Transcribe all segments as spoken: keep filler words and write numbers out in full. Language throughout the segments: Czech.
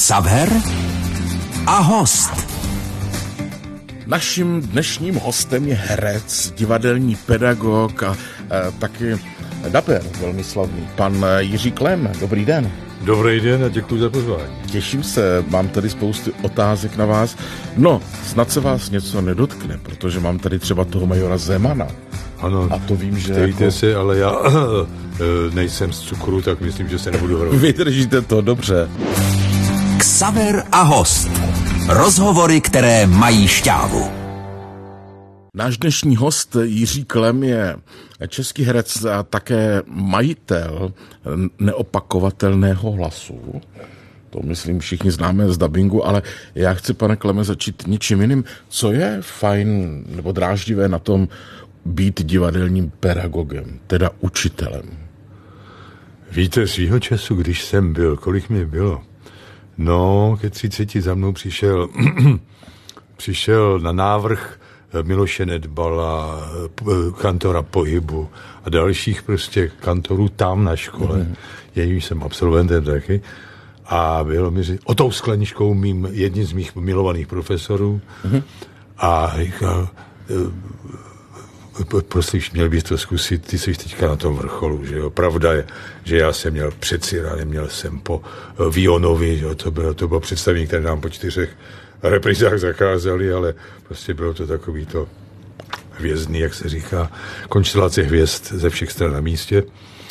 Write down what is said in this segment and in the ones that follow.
Xaver a host. Naším dnešním hostem je herec, divadelní pedagog a, a taky daper velmi slavný, pan Jiří Klem. Dobrý den. Dobrý den a děkuji za pozvání. Těším se, mám tady spoustu otázek na vás. No, snad se vás něco nedotkne, protože mám tady třeba toho majora Zemana. Ano, a to vím, že ptejte jako... se, ale já nejsem z cukru, tak myslím, že se nebudu hrozit. Vydržíte to, dobře. Xaver a host. Rozhovory, které mají šťávu. Náš dnešní host Jiří Klem je český herec a také majitel neopakovatelného hlasu. To myslím všichni známe z dabingu, ale já chci, pane Kleme, začít něčím jiným. Co je fajn nebo dráždivé na tom být divadelním pedagogem, teda učitelem? Víte, svýho času, když jsem byl, kolik mi bylo? No, ke třiceti za mnou přišel, přišel na návrh Miloše Nedbala, kantora pohybu a dalších prostě kantorů tam na škole. Mm. Jejím jsem absolventem taky. A bylo mi říct, o tou skleničkou mým, jedním z mých milovaných profesorů. Mm. A říkal, prostě měl bys to zkusit, ty jsi teďka na tom vrcholu, že jo. Pravda je, že já jsem měl před Cyranem, měl jsem po Vionovi, že jo, to bylo, to bylo představení, které nám po čtyřech reprizách zakázali, ale prostě bylo to takový to hvězdný, jak se říká, konstelace hvězd ze všech stran na místě.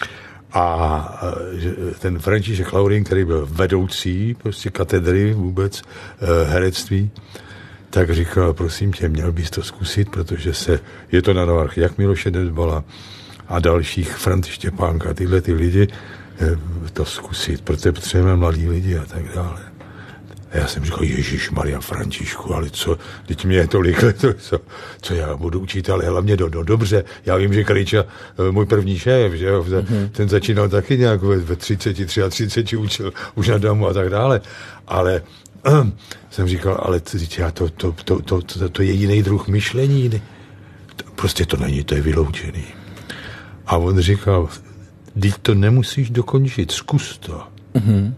A ten František Laurin, který byl vedoucí prostě katedry vůbec herectví, tak říkal, prosím tě, měl bys to zkusit, protože se, je to na návrh jak Miloše Nedbala a dalších, Franti Štěpánka, tyhle ty lidi, to zkusit, protože potřebujeme mladí lidi a tak dále. A já jsem říkal, Ježišmarja, Františku, ale co, teď mě je tolik let, co, co já budu učit, ale hlavně do, do dobře. Já vím, že Krejča, můj první šéf, že jo, mm-hmm. ten začínal taky nějak ve, ve třiceti, třiceti, učil už na domu a tak dále, ale uh, jsem říkal, ale já to, to, to, to, to, to je jiný druh myšlení, ne? Prostě to není, to je vyloučený. A on říkal, teď to nemusíš dokončit, zkus to. Mm-hmm.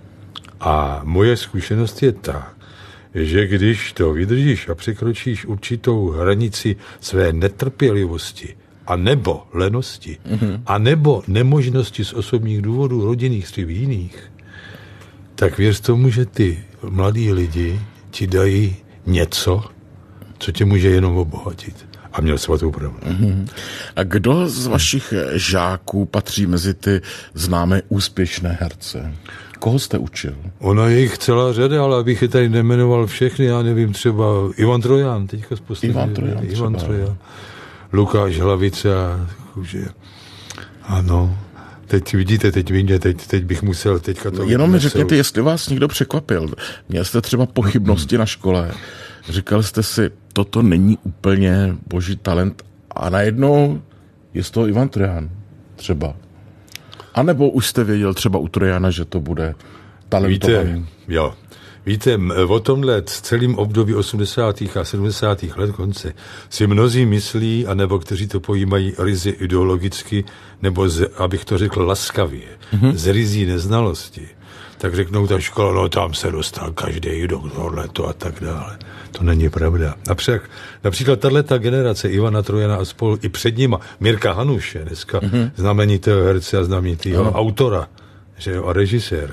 A moje zkušenost je ta, že když to vydržíš a překročíš určitou hranici své netrpělivosti a nebo lenosti mm-hmm. a nebo nemožnosti z osobních důvodů, rodinných či jiných, tak věř tomu, že ty mladí lidi ti dají něco, co tě může jenom obohatit. A měl svatou pravdu. Mm-hmm. A kdo z vašich žáků patří mezi ty známé úspěšné herce? Koho jste učil? Ona je jich celá řada, ale abych je tady nemenoval všechny, já nevím, třeba Ivan Trojan, teďka z poslední. Ivan Trojan, Ivan Trojan. Lukáš Hlavice, že ano. Teď vidíte, teď vidíte, teď, teď bych musel teďka to... Jenom mi řekněte, jestli vás někdo překvapil. Měl jste třeba pochybnosti na škole. Říkal jste si, toto není úplně boží talent a najednou je z toho Ivan Trojan třeba. A nebo už jste věděl třeba u Trojana, že to bude talentovaný? Víte, jo. Víte, o tomhle celým období osmdesátých a sedmdesátých let konce si mnozí myslí, anebo kteří to pojímají ryze ideologicky, nebo, z, abych to řekl laskavě, mm-hmm. z ryzí neznalosti, tak řeknou ta škola, no tam se dostal každý do tohleto a tak dále. To není pravda. Například, například tato generace Ivana Trojana a spol, i před nima, Mirka Hanuše, dneska mm-hmm. znamenitého herce a znamenitého no. autora, že jo, a režiséra,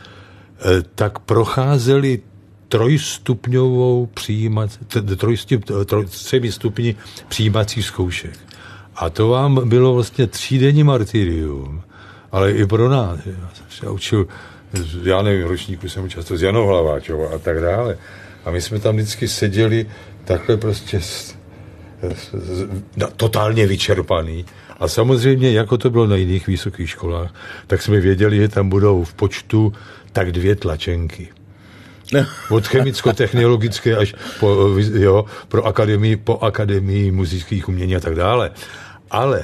tak procházeli trojstupňovou přijímací, třemi stupni přijímací zkoušek. A to vám bylo vlastně třídenní martyrium, ale i pro nás. Já jsem se učil, já nevím, ročníku jsem často s Janou Hlaváčovou a tak dále. A my jsme tam vždycky seděli takhle prostě s, s, s, totálně vyčerpaný. A samozřejmě, jako to bylo na jiných vysokých školách, tak jsme věděli, že tam budou v počtu tak dvě tlačenky. Od chemicko-technologické až po, jo, pro akademii, po akademii muzických umění a tak dále. Ale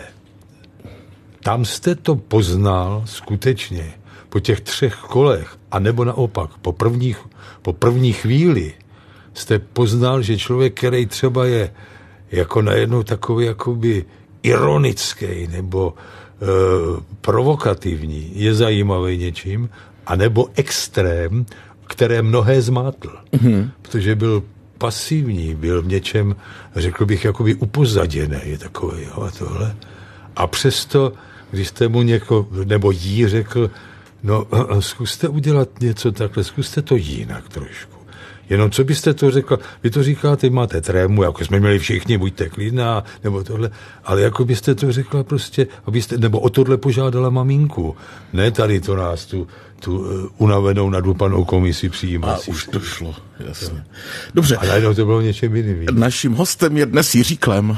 tam jste to poznal skutečně po těch třech kolech, a nebo naopak, po prvních, po první chvíli jste poznal, že člověk, který třeba je jako najednou takový jakoby ironický nebo e, provokativní, je zajímavý něčím, anebo extrém které mnohé zmátl, mm-hmm. protože byl pasivní, byl v něčem, řekl bych, jakoby upozaděný, je takový, jo, a tohle. A přesto, když jste mu něko, nebo jí řekl, no zkuste udělat něco takhle, zkuste to jinak trošku. Jenom co byste to řekl, vy to říkáte, máte trému, jako jsme měli všichni, buďte klidná, nebo tohle, ale jako byste to řekla prostě, abyste, nebo o tohle požádala maminku. Ne tady to nás, tu, tu uh, unavenou, nadupanou komisi přijímací. A už to šlo, jasně. Dobře. A najednou to bylo něčem jiným. Naším hostem je dnes Jiří Klem.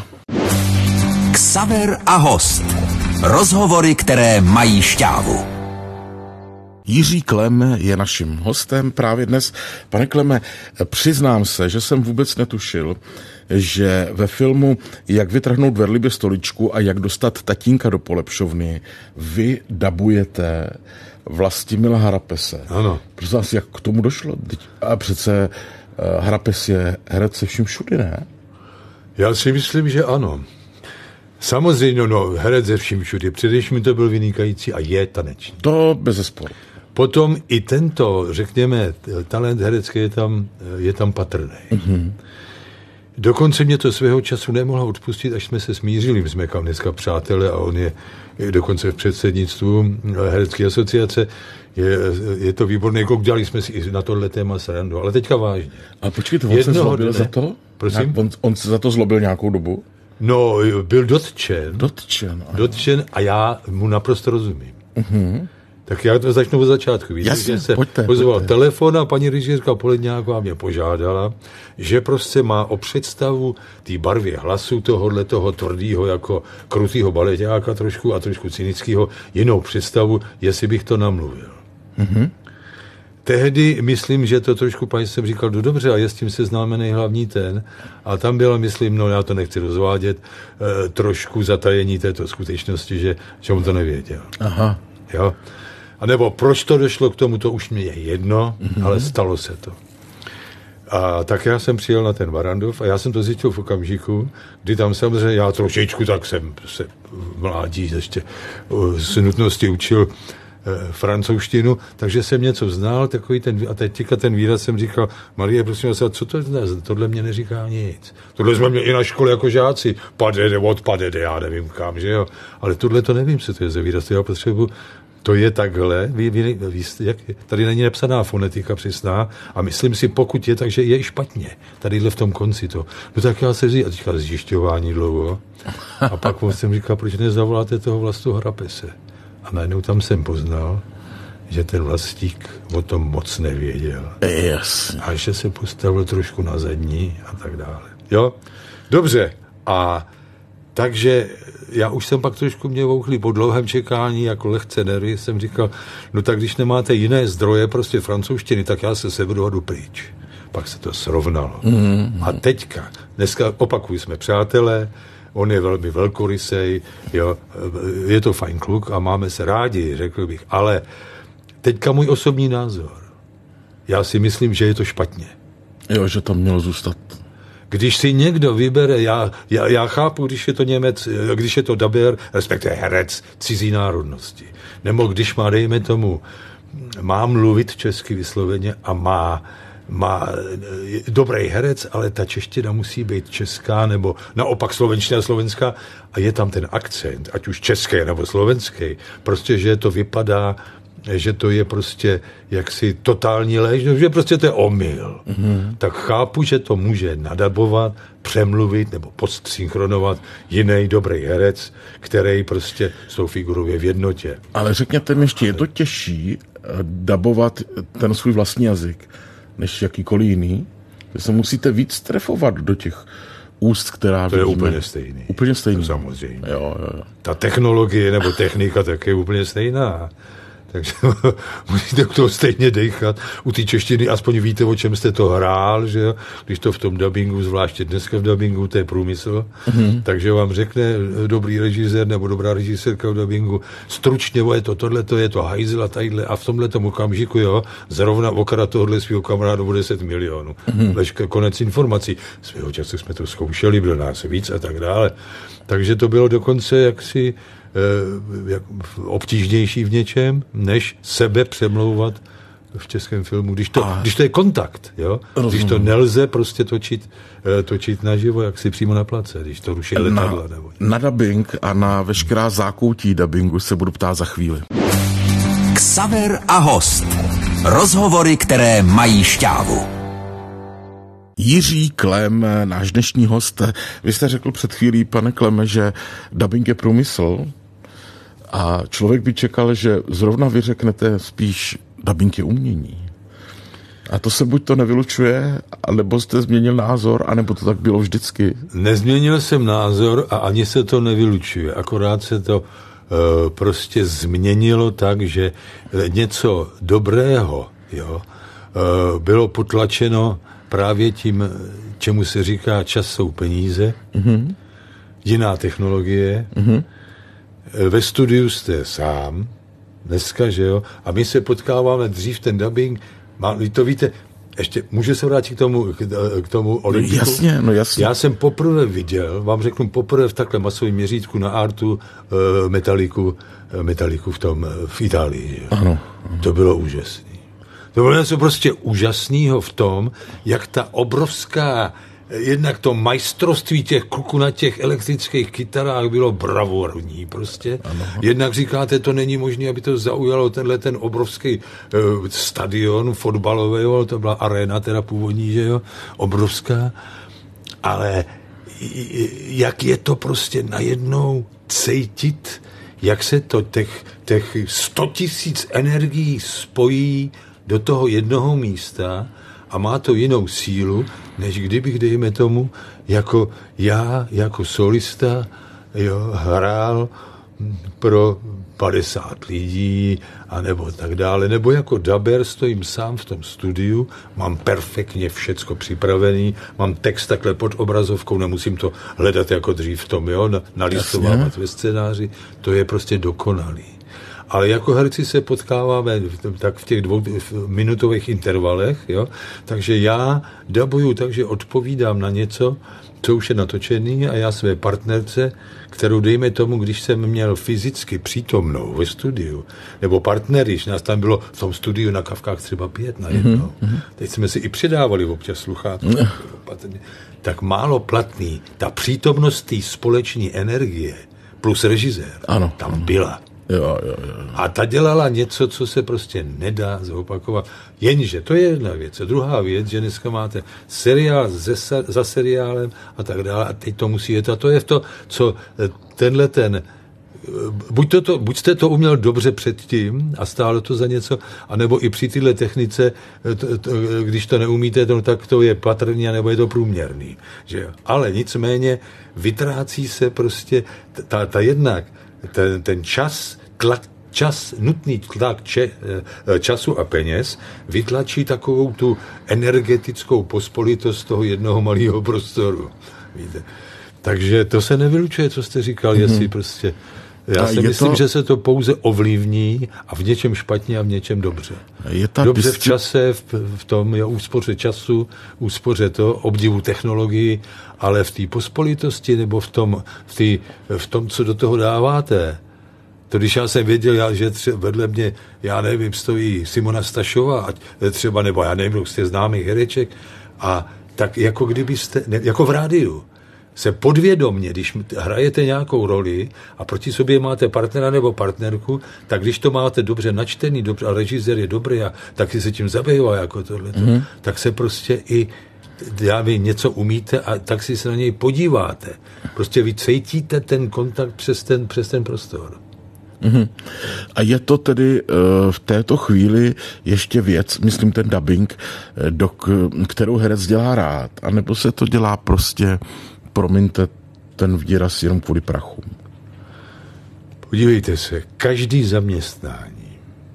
Xaver a host. Rozhovory, které mají šťávu. Jiří Klem je naším hostem právě dnes. Pane Kleme, přiznám se, že jsem vůbec netušil, že ve filmu Jak vytrhnout Verlibě stoličku a jak dostat tatínka do polepšovny vy dabujete Vlastimila Harapese. Ano. Prosím vás, jak k tomu došlo? A přece Harapes je herec se vším všudy, ne? Já si myslím, že ano. Samozřejmě, no, herec ze vším všudy. Především to byl vynikající a je taneční. To bezesporu. Potom i tento, řekněme, talent herecký je tam, je tam patrný. Mm-hmm. Dokonce mě to svého času nemohla odpustit, až jsme se smířili. My jsme kam dneska přátelé a on je, je dokonce v předsednictvu herecké asociace. Je, je to výborný kluk, dělali jsme si i na tohle téma srandu, ale teďka vážně. A počkejte, on se zlobil za to? Prosím? On, on se za to zlobil nějakou dobu? No, byl dotčen. Dotčen. Ano. Dotčen a já mu naprosto rozumím. Uh-huh. Tak já to začnu od začátku. Víte, Jasně, se pojďte, pozval pojďte. telefon a paní režisérka Poledňáková mě požádala, že prostě má o představu té barvy hlasu tohohle toho tvrdýho jako krutýho baleťáka trošku a trošku cynického jinou představu, jestli bych to namluvil. Uh-huh. Tehdy, myslím, že to trošku, paní jsem říkal, no dobře, a je s tím seznámený hlavní ten. A tam bylo, myslím, no já to nechci rozvádět, e, trošku zatajení této skutečnosti, že, že on to nevěděl. Aha. Jo? A nebo proč to došlo k tomu, to už mě je jedno, mm-hmm. ale stalo se to. A tak já jsem přijel na ten Barrandov a já jsem to zjistil v okamžiku, kdy tam samozřejmě já trošičku, tak jsem se v mládí ještě z nutnosti učil francouzštinu, takže jsem něco znal, takový ten, a teďka ten výraz jsem říkal, Marie, prosím vás, co to je? Tohle mě neříká nic. Tohle jsme měli i na škole jako žáci, padede, odpadede, já nevím kam, že jo. Ale tohle to nevím, co to je za výraz, to já potřebuji. To je takhle, ví, ví, ví, jak, tady není nepsaná fonetika přesná a myslím si, pokud je, takže je i špatně. Tadyhle v tom konci to. No tak já se říkám, a teďka zjišťování dlouho. A pak jsem říkal, proč nezavoláte toho Vlastu Harapese? A najednou tam jsem poznal, že ten Vlastík o tom moc nevěděl. Yes. A že se postavil trošku na zadní a tak dále. Jo? Dobře. A takže já už jsem pak trošku mě vouchlý po dlouhém čekání, jako lehce nervy, jsem říkal, no tak když nemáte jiné zdroje, prostě francouzštiny, tak já se severu a jdu pryč. Pak se to srovnalo. Mm-hmm. A teďka, dneska opakuju, jsme přátelé, on je velmi velkorysej, jo, je to fajn kluk a máme se rádi, řekl bych, ale teďka můj osobní názor. Já si myslím, že je to špatně. Jo, že to mělo zůstat. Když si někdo vybere, já, já, já chápu, když je to Němec, když je to dabér, respektive herec cizí národnosti. Nebo když má, dejme tomu, má mluvit česky vysloveně a má má dobrý herec, ale ta čeština musí být česká, nebo naopak slovenština slovenská a je tam ten akcent, ať už český nebo slovenský, prostě, že to vypadá, že to je prostě jaksi totální lež, že prostě to je omyl. Mm-hmm. Tak chápu, že to může nadabovat, přemluvit nebo postsynchronovat jiný dobrý herec, který prostě s tou figurou je v jednotě. Ale řekněte mi ještě, je to těžší dabovat ten svůj vlastní jazyk, než jakýkoliv jiný? Že se musíte víc trefovat do těch úst, která to vidíme. Je úplně stejný. Úplně stejný. To samozřejmě. Jo, jo, jo. Ta technologie nebo technika tak je úplně stejná. Takže musíte u toho stejně dejchat. U té češtiny aspoň víte, o čem jste to hrál, že jo? Když to v tom dabingu, zvláště dneska v dabingu, to je průmysl, mm-hmm. takže vám řekne dobrý režisér nebo dobrá režisérka v dabingu, stručně, je to tohle, to je to hajzl a tadyhle a v tomhletom okamžiku, jo, zrovna okra tohle svého kamarádu o deset milionů. Mm-hmm. Ležka, konec informací. Svého času jsme to zkoušeli, bylo nás víc a tak dále. Takže to bylo dokonce jaksi jak obtížnější v něčem, než sebe přemlouvat v českém filmu, když to, když to je kontakt, jo? Když to nelze prostě točit, točit naživo, jak si přímo na place, když to ruší letadla. Na, nebo... na dabing a na veškerá zákoutí dabingu se budu ptát za chvíli. Xaver a host. Rozhovory, které mají šťávu. Jiří Klem, náš dnešní host. Vy jste řekl před chvílí, pane Kleme, že dabing je průmysl a člověk by čekal, že zrovna vy řeknete spíš dabing je umění. A to se buď to nevylučuje, anebo jste změnil názor, anebo to tak bylo vždycky. Nezměnil jsem názor a ani se to nevylučuje. Akorát se to uh, prostě změnilo tak, že něco dobrého, jo, uh, bylo potlačeno právě tím, čemu se říká čas jsou peníze, mm-hmm. jiná technologie. Mm-hmm. Ve studiu jste sám, dneska, že jo, a my se potkáváme dřív ten dabing, má, to víte, ještě může se vrátit k tomu, k, k tomu Olympiku? No jasně, no jasně. Já jsem poprvé viděl, vám řeknu poprvé v takhle masovém měřítku na Artu uh, Metalliku, Metalliku v tom, v Itálii. Ano, ano. To bylo úžasné. To bylo něco prostě úžasného v tom, jak ta obrovská, jednak to majstrovství těch kluků na těch elektrických kytarách bylo bravurní prostě. Ano. Jednak říkáte, to není možné, aby to zaujalo tenhle ten obrovský uh, stadion fotbalový, to byla arena teda původní, že jo, obrovská, ale jak je to prostě najednou cítit, jak se to těch, těch sto tisíc energií spojí do toho jednoho místa a má to jinou sílu, než kdybych, dejme tomu, jako já, jako solista, jo, hrál pro padesát lidí, anebo tak dále, nebo jako daber stojím sám v tom studiu, mám perfektně všecko připravený, mám text takhle pod obrazovkou, nemusím to hledat jako dřív v tom, jo, nalistovávat ve scénáři, to je prostě dokonalý. Ale jako herci se potkáváme tak v těch dvou minutových intervalech, jo? Takže já dabuju, takže odpovídám na něco, co už je natočený a já své partnerce, kterou dejme tomu, když jsem měl fyzicky přítomnou ve studiu, nebo partnery, když nás tam bylo v tom studiu na Kavkách třeba pět na jednou, mm-hmm. teď jsme si i přidávali občas sluchátko, mm. tak málo platný, ta přítomnost té společné energie plus režisér ano, tam ano. byla. Jo, jo, jo. A ta dělala něco, co se prostě nedá zopakovat. Jenže to je jedna věc. A druhá věc, že dneska máte seriál ze, za seriálem a tak dále a teď to musí jet. A to je to, co tenhle ten buď, to, to, buď jste to uměl dobře předtím a stálo to za něco, anebo i při téhle technice, to, to, když to neumíte, to, tak to je patrný, nebo je to průměrný. Že? Ale nicméně vytrácí se prostě ta, ta jednak ten, ten čas, tlak, čas, nutný tlak če, času a peněz vytlačí takovou tu energetickou pospolitost toho jednoho malého prostoru. Víte? Takže to se nevylučuje, co jste říkal, mm-hmm. jestli prostě... Já a si myslím, to... že se to pouze ovlivní a v něčem špatně a v něčem dobře. Je ta dobře disci... v čase, v, v tom je úspoře času, úspoře to, obdivu technologii, ale v té pospolitosti nebo v tom, v, tý, v tom, co do toho dáváte. To když já jsem věděl, já, že třeba vedle mě, já nevím, stojí Simona Stašová, třeba, nebo já nevím, jste známý hereček, a tak jako kdybyste, ne, jako v rádiu, se podvědomně, když hrajete nějakou roli a proti sobě máte partnera nebo partnerku, tak když to máte dobře načtený, dobře, a režisér je dobrý a taky se tím zabývá jako tohleto, mm-hmm. tak se prostě i, já vím, něco umíte a tak si se na něj podíváte. Prostě vy cítíte ten kontakt přes ten, přes ten prostor. Mm-hmm. A je to tedy uh, v této chvíli ještě věc, myslím ten dabing, do k, kterou herec dělá rád, anebo se to dělá prostě, promiňte ten výraz, jenom kvůli prachům? Podívejte se, každý zaměstnání,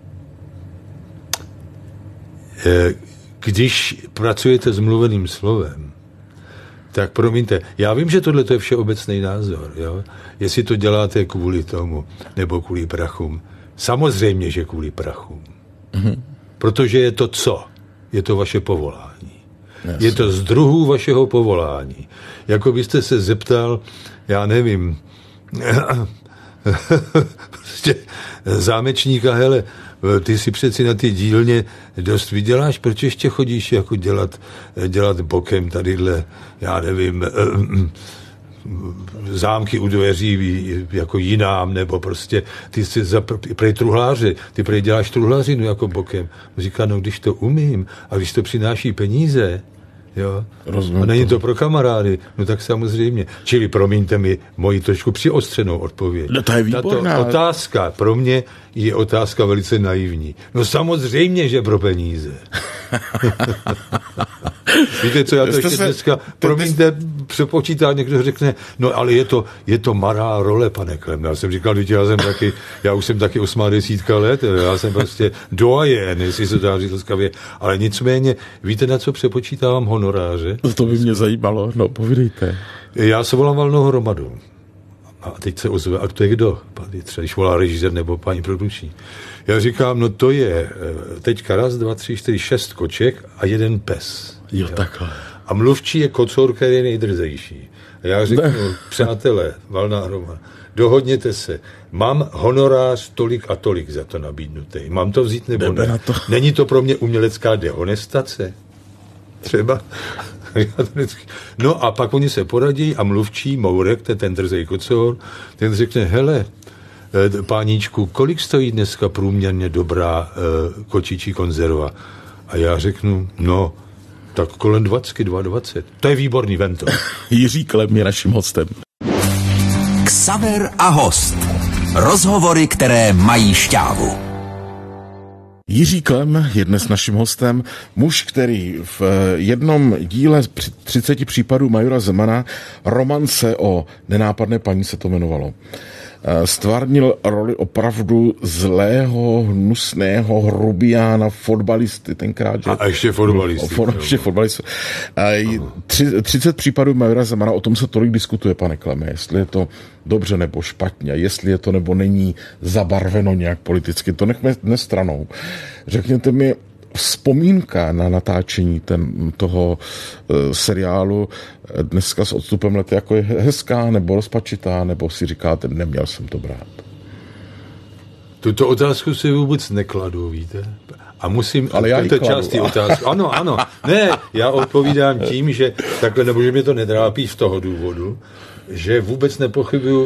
když pracujete s mluveným slovem, tak promiňte, já vím, že tohle je všeobecný názor, jo? Jestli to děláte kvůli tomu, nebo kvůli prachům. Samozřejmě, že kvůli prachům. Mm-hmm. Protože je to co? Je to vaše povolání. Jasně. Je to z druhů vašeho povolání. Jako byste se zeptal, já nevím, prostě zámečníka, hele, ty si přeci na ty dílně dost vyděláš, proč ještě chodíš jako dělat, dělat bokem tadyhle, já nevím, zámky u dveří jako jinám, nebo prostě ty jsi za prej truhláře, ty prej děláš truhlařinu jako bokem. Říká, no když to umím a když to přináší peníze, jo, rozumím, a není to pro kamarády, no tak samozřejmě. Čili promiňte mi moji trošku přiostřenou odpověď. No to je výborná. Tato otázka pro mě je otázka velice naivní. No samozřejmě, že pro peníze. Víte, co já to ještě se, dneska, promiňte, přepočítá, někdo řekne, no ale je to, je to mará role, pane Klem. Já jsem říkal, já jsem taky, já už jsem taky osmadesítka let, já jsem prostě doajen, jestli se dá říct laskavě, ale nicméně, víte, na co přepočítávám honoráře? To by mě zajímalo, no povídejte. Já se volám valnou hromadu. A teď se ozve, a to je kdo? Třeba když volá režisér nebo paní produkční. Já říkám, no to je teďka raz, dva, tři, čtyři, šest koček a jeden pes. Jo, takhle. A mluvčí je kocour, který je nejdrzejší. A já řeknu, ne. Přátelé, valná hromada, dohodněte se, mám honorář tolik a tolik za to nabídnutý. Mám to vzít nebo Jdeme ne? To. Není to pro mě umělecká dehonestace? Třeba? No a pak oni se poradí a mluvčí, Mourek, ten drzej kocour, ten řekne, hele, páníčku, kolik stojí dneska průměrně dobrá uh, kočičí konzerva? A já řeknu, no, tak kolem dvacet, dvacet. To je výborný, vem to. Jiří Klem je naším hostem. Xaver a host. Rozhovory, které mají šťávu. Jiří Klem je dnes naším hostem, muž, který v jednom díle třiceti případů Majora Zemana, Romance o nenápadné paní se to jmenovalo, stvárnil roli opravdu zlého, hnusného hrubiána, fotbalisty tenkrát. Že... A ještě fotbalisty. For, ještě fotbalisty. Tři, třicet případů Majora Zemana, o tom se tolik diskutuje, pane Kleme, jestli je to dobře nebo špatně, jestli je to nebo není zabarveno nějak politicky, to nechme dnes stranou. Řekněte mi, vzpomínka na natáčení ten, toho uh, seriálu dneska s odstupem let jako je hezká nebo rozpačitá, nebo si říkáte, neměl jsem to brát? Tuto otázku si vůbec nekladu, víte? A musím... Ale já to části otázku. Ano, ano. Ne, já odpovídám tím, že takhle, nebo že mě to netrápí z toho důvodu, že vůbec nepochybuju,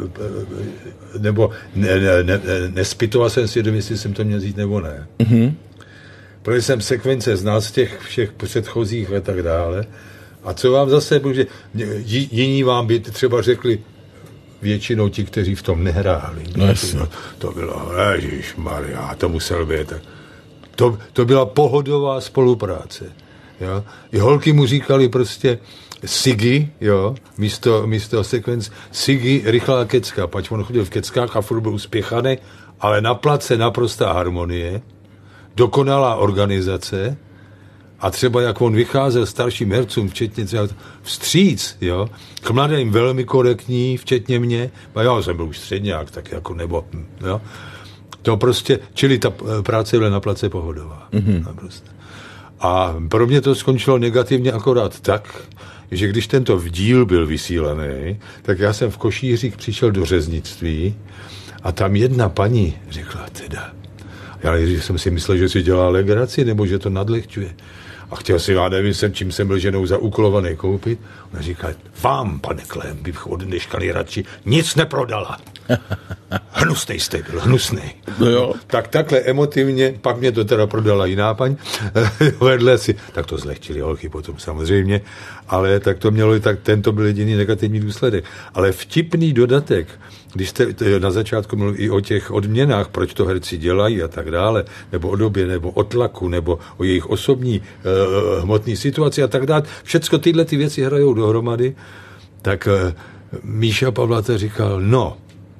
nebo ne, ne, ne, nespitoval jsem si, jestli jsem to měl vzít nebo ne. Mm-hmm. Protože jsem sekvence znal z těch všech předchozích a tak dále. A co vám zase, protože jiní vám by třeba řekli, většinou ti, kteří v tom nehráli. No, to, to bylo, ježišmarja, to musel být. To, to byla pohodová spolupráce. Jo? I holky mu říkali prostě Sigi, jo, místo, místo sekvenc, Sigi, rychlá kecka, pač on chodil v keckách a furt byl uspěchaný, ale na place naprostá harmonie, dokonalá organizace a třeba jak on vycházel starším hercům, včetně třeba vstříc, jo, k mladým velmi korektní, včetně mě, a já jsem byl už středňák, tak jako nebo, jo, to prostě, čili ta práce byla na place pohodová. Mm-hmm. A pro mě to skončilo negativně akorát tak, že když tento díl byl vysílaný, tak já jsem v Košířích přišel do řeznictví a tam jedna paní řekla teda, já jsem si myslel, že si dělá legraci, nebo že to nadlehčuje. A chtěl si, já nevím, jsem, čím jsem byl ženou zaúkolovaný koupit. Ona říká, vám, pane Klem, bych od dneška radši nic neprodala. Hnusnej jste byl, hnusnej. No jo. Tak takhle emotivně, pak mě to teda prodala jiná paň, vedle si, tak to zlehčili holky potom samozřejmě, ale tak to mělo, tak tento byl jediný negativní důsledek. Ale vtipný dodatek, když jste na začátku mluvil i o těch odměnách, proč to herci dělají a tak dále, nebo o době, nebo o tlaku, nebo o jejich osobní uh, hmotné situaci a tak dále, všecko tyhle ty věci hrajou dohromady, tak uh, Míša Pavlata říkal, no,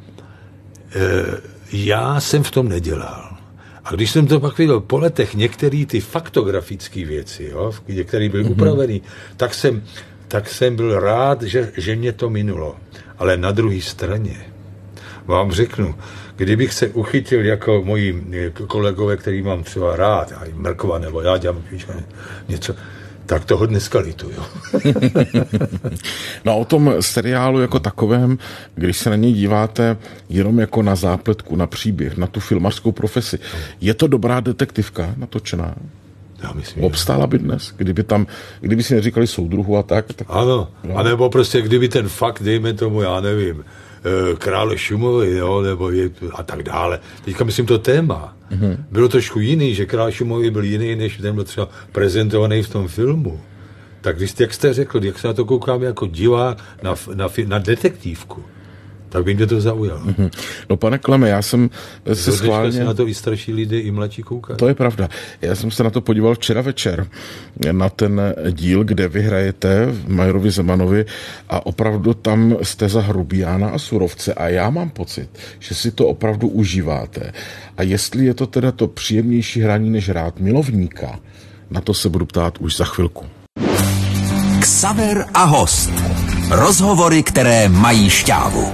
já jsem v tom nedělal. A když jsem to pak viděl po letech některé ty faktografické věci, jo, které byly mm-hmm. upravené, tak jsem, tak jsem byl rád, že, že mě to minulo. Ale na druhé straně vám řeknu, kdybych se uchytil jako moji kolegové, který mám třeba rád, Mrkva nebo já dělám něco, tak toho dneska lituju. No a o tom seriálu jako takovém, když se na něj díváte jenom jako na zápletku, na příběh, na tu filmařskou profesi, je to dobrá detektivka natočená? Já myslím, obstála by dnes, kdyby tam, kdyby si neříkali soudruhu a tak. tak ano, no. A nebo prostě kdyby ten fakt, dejme tomu, já nevím, Krále Šumovy, jo, nebo je, a tak dále. Teďka myslím to téma. Mm-hmm. Bylo trošku jiný, že Král Šumovy byl jiný, než ten byl třeba prezentovaný v tom filmu. Tak když, jak jste řekl, jak se na to koukám jako divák na, na, na detektivku, tak by mě to zaujalo. Mm-hmm. No pane Kleme, já jsem se schválně... se na to i starší lidé, i mladší koukají. To je pravda. Já jsem se na to podíval včera večer, na ten díl, kde vy hrajete Majerovi Zemanovi a opravdu tam jste za Hrubiána a Surovce a já mám pocit, že si to opravdu užíváte. A jestli je to teda to příjemnější hraní, než hrát milovníka, na to se budu ptát už za chvilku. Xaver a host. Rozhovory, které mají šťávu.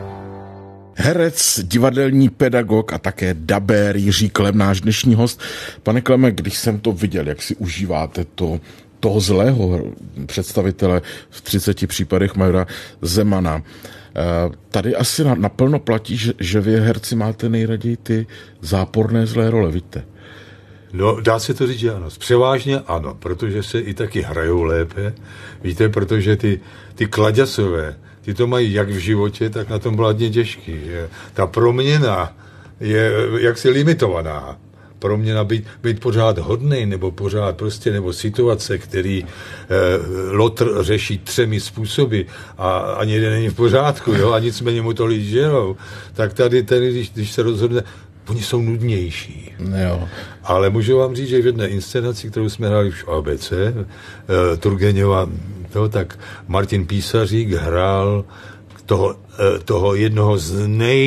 Herec, divadelní pedagog a také dabér Jiří Klem, náš dnešní host. Pane Kleme, když jsem to viděl, jak si užíváte to, toho zlého představitele v třiceti případech Majora Zemana, tady asi naplno platí, že, že vy herci máte nejraději ty záporné zlé role, víte? No, dá se to říct, že ano. Převážně ano, protože se i taky hrajou lépe. Víte, protože ty, ty kladěsové, ty to mají jak v životě, tak na tom vládně těžký. Že? Ta proměna je jaksi limitovaná. Proměna být, být pořád hodnej, nebo pořád prostě, nebo situace, který eh, Lotr řeší třemi způsoby a ani jeden není v pořádku, jo, a nicméně mu to lidi žerou, tak tady, tady když, když se rozhodne, oni jsou nudnější. Jo. Ale můžu vám říct, že v jedné inscenaci, kterou jsme hráli v A B C, uh, Turgeněva, to, tak Martin Písařík hrál toho, uh, toho jednoho z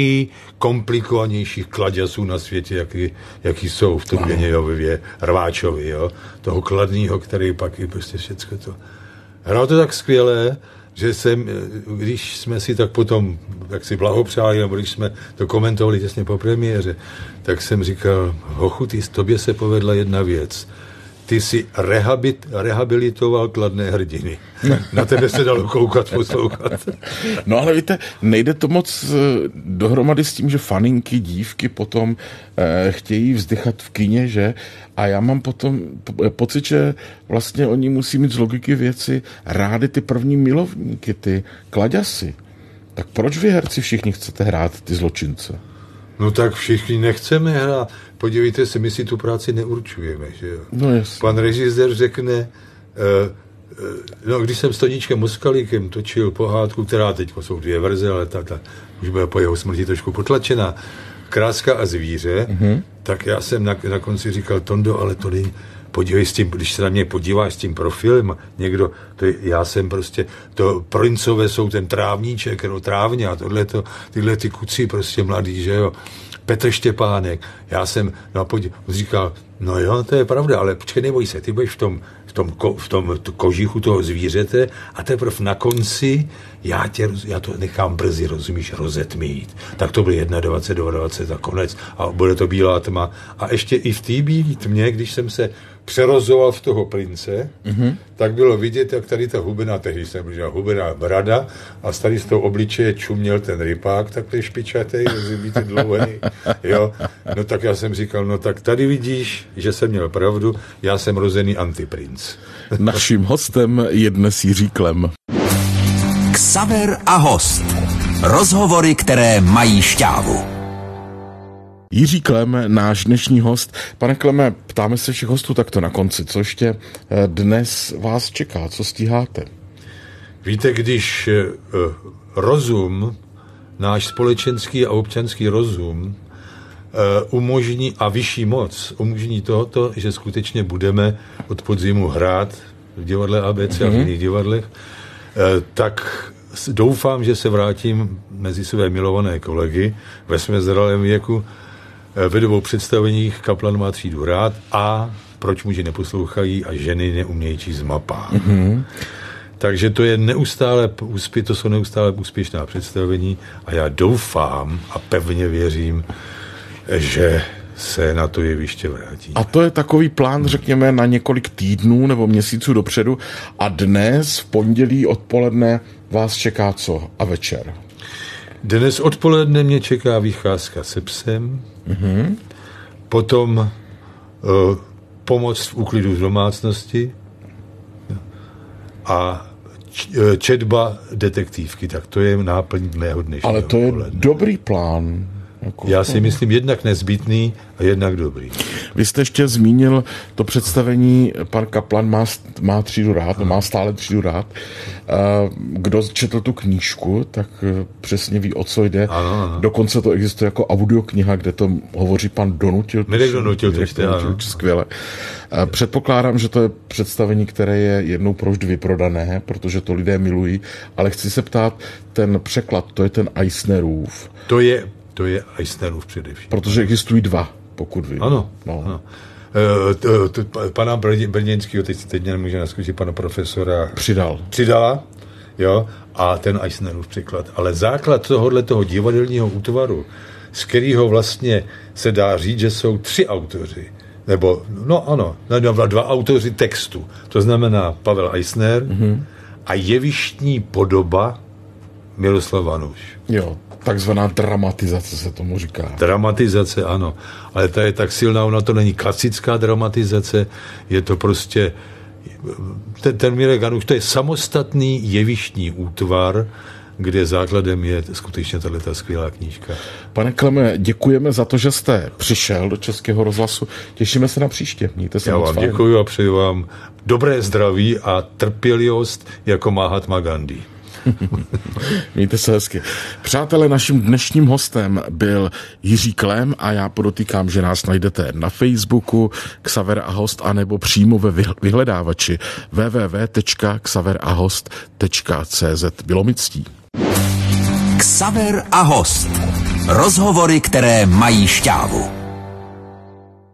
nejkomplikovanějších kladěsů na světě, jaký, jaký jsou v Turgeněvově, Rváčovi, jo? Toho kladného, který pak i prostě všecko to. Hrál to tak skvěle, že jsem, když jsme si tak potom, jak si blahopřáli, nebo když jsme to komentovali těsně po premiéře, tak jsem říkal, hochu, ty, tobě se povedla jedna věc. Ty jsi rehabit, rehabilitoval kladné hrdiny. Na tebe se dalo koukat, poslouchat. No ale víte, nejde to moc dohromady s tím, že faninky, dívky potom eh, chtějí vzdychat v kině, že? A já mám potom pocit, že vlastně oni musí mít z logiky věci rády ty první milovníky, ty kladěsy. Tak proč vy herci všichni chcete hrát ty zločince? No tak všichni nechceme hrát. Podívejte se, my si tu práci neurčujeme, že jo? No jasně. Pan režisér řekne, uh, uh, no když jsem s Toníčkem Moskalíkem točil pohádku, která teď jsou dvě verze, ale ta, ta už byla po jeho smrti trošku potlačená, Kráska a zvíře, mm-hmm. tak já jsem na, na konci říkal, Tondo, ale to není, podívej s tím, když se na mě podíváš s tím profilem, někdo, to je, já jsem prostě, to princové jsou ten trávníček, no trávně a tohleto, tyhle ty kuci prostě mladý, že jo. Petr Štěpánek, já jsem, no a podívej, říkal, no jo, to je pravda, ale počkej, neboj se, ty budeš v tom, v tom, ko, v tom kožichu toho zvířete a teprve na konci já, tě, já to nechám brzy, rozumíš, rozetmít. Tak to byly dvacet jedna, dvacet dva a konec a bude to bílá tma. A ještě i v té bílé tmě, když jsem se přerozoval v toho prince, mm-hmm. tak bylo vidět, jak tady ta hubená, tehdy jsem byl hubená brada a tady z toho obličeje čuměl ten rypák, takhle špičatej, rozumíte, dlouhý, jo. No tak já jsem říkal, no tak tady vidíš, že jsem měl pravdu, já jsem rozený antiprinc. Naším hostem je dnes Jiří Klem. Xaver a host. Rozhovory, které mají šťávu. Jiří Klem, náš dnešní host. Pane Kleme, ptáme se všech hostů takto na konci. Co ještě dnes vás čeká? Co stíháte? Víte, když rozum, náš společenský a občanský rozum umožní a vyšší moc umožní tohoto, že skutečně budeme od podzimu hrát v divadle A B C mm-hmm. a v jiných divadlech, tak doufám, že se vrátím mezi své milované kolegy ve svém zralém věku ve dvou představeních Kaplan má třídu rád a Proč muži neposlouchají a ženy neumějí číst mapách. Mm-hmm. Takže to je neustále úspěch, to jsou neustále úspěšná představení a já doufám a pevně věřím, že se na to jeviště vrátí. A to je takový plán, řekněme, na několik týdnů nebo měsíců dopředu. A dnes v pondělí odpoledne vás čeká co? A večer? Dnes odpoledne mě čeká vycházka se psem, mm-hmm. potom uh, pomoc v úklidu z domácnosti a č- četba detektivky. Tak to je náplň mého dnešního Ale to je odpoledne. Dobrý plán. Jako Já si myslím jednak nezbytný a jednak dobrý. Vy jste ještě zmínil to představení, pan Kaplan má, má třídu rád, má stále třídu rád. Kdo četl tu knížku, tak přesně ví, o co jde. Ano, ano. Dokonce to existuje jako audiokniha, kde to hovoří pan Donutil. Mirek Donutil, teďte, ano. Skvěle. Předpokládám, že to je představení, které je jednou provždy vyprodané, protože to lidé milují, ale chci se ptát, ten překlad, to je ten Eisnerův. To je To je Eisnerův především. Protože existují dva, pokud vím. Ano. No. ano. E, to, to, pana Brněnského, teď, teď nemůže naskočit, pana profesora Přidal. Přidala, jo, a ten Eisnerův překlad. Ale základ tohohle toho divadelního útvaru, z kterého vlastně se dá říct, že jsou tři autoři, nebo, no ano, dva autoři textu. To znamená Pavel Eisner mm-hmm. a jevištní podoba Miroslav Vanuš. Jo. Takzvaná dramatizace se tomu říká. Dramatizace, ano. Ale ta je tak silná, ona to není klasická dramatizace, je to prostě, ten, ten Mirek Vanuš, to je samostatný jevištní útvar, kde základem je skutečně tato skvělá knížka. Pane Kleme, děkujeme za to, že jste přišel do Českého rozhlasu. Těšíme se na příště. Mějte se. Já moc vám fajn. děkuji a přeji vám dobré zdraví a trpělivost jako Mahatma Gandhi. Mějte se hezky. Přátelé, naším dnešním hostem byl Jiří Klem a já podotýkám, že nás najdete na Facebooku Xaver a host, anebo přímo ve vyhledávači w w w tečka xaver a host tečka c z. Bylo mi ctí. Xaver a host. Rozhovory, které mají šťávu.